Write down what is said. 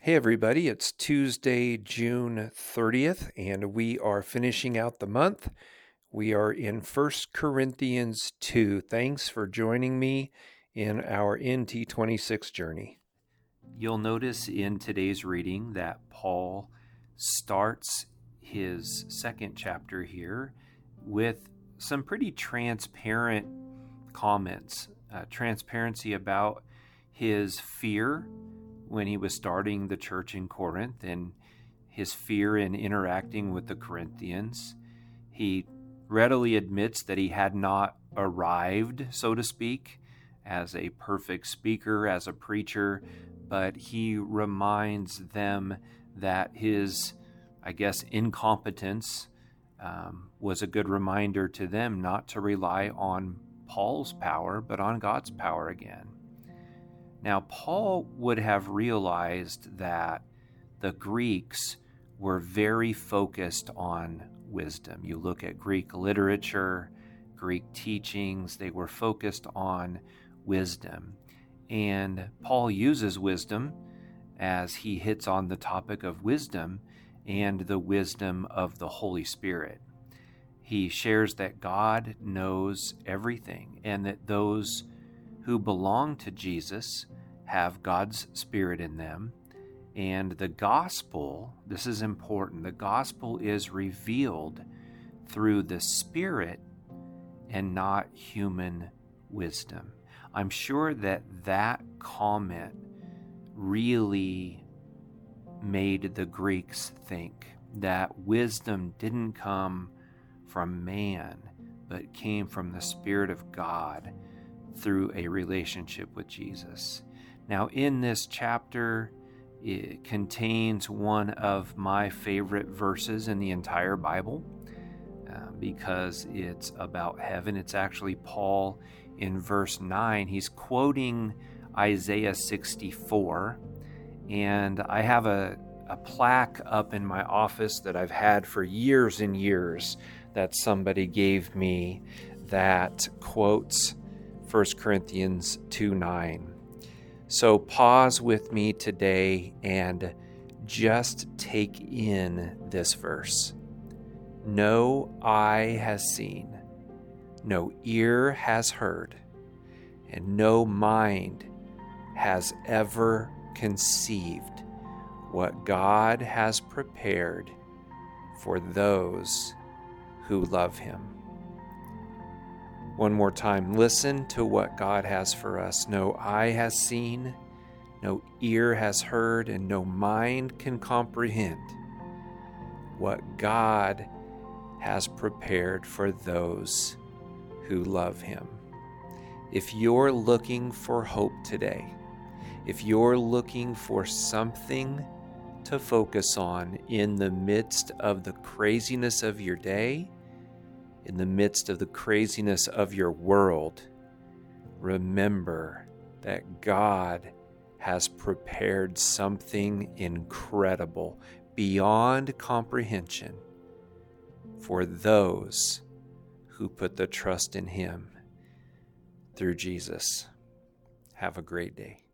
Hey everybody, it's Tuesday, June 30th, and we are finishing out the month. We are in 1 Corinthians 2. Thanks for joining me in our NT26 journey. You'll notice in today's reading that Paul starts his second chapter here with some pretty transparent comments, transparency about his fear when he was starting the church in Corinth and his fear in interacting with the Corinthians. He readily admits that he had not arrived, so to speak, as a perfect speaker, as a preacher, but he reminds them that his, incompetence was a good reminder to them not to rely on Paul's power, but on God's power again. Now, Paul would have realized that the Greeks were very focused on wisdom. You look at Greek literature, Greek teachings, they were focused on wisdom. And Paul uses wisdom as he hits on the topic of wisdom and the wisdom of the Holy Spirit. He shares that God knows everything and that those who belong to Jesus have God's Spirit in them. And the gospel, this is important, the gospel is revealed through the Spirit and not human wisdom. I'm sure that comment really made the Greeks think that wisdom didn't come from man, but came from the Spirit of God through a relationship with Jesus. Now, in this chapter, it contains one of my favorite verses in the entire Bible because it's about heaven. It's actually Paul in verse 9. He's quoting Isaiah 64, and I have a plaque up in my office that I've had for years and years that somebody gave me that quotes 1 Corinthians 2:9. So pause with me today and just take in this verse. No eye has seen, no ear has heard, and no mind has ever conceived what God has prepared for those who love Him. One more time, listen to what God has for us. No eye has seen, no ear has heard, and no mind can comprehend what God has prepared for those who love Him. If you're looking for hope today, if you're looking for something to focus on in the midst of the craziness of your day, in the midst of the craziness of your world, remember that God has prepared something incredible beyond comprehension for those who put the trust in Him through Jesus. Have a great day.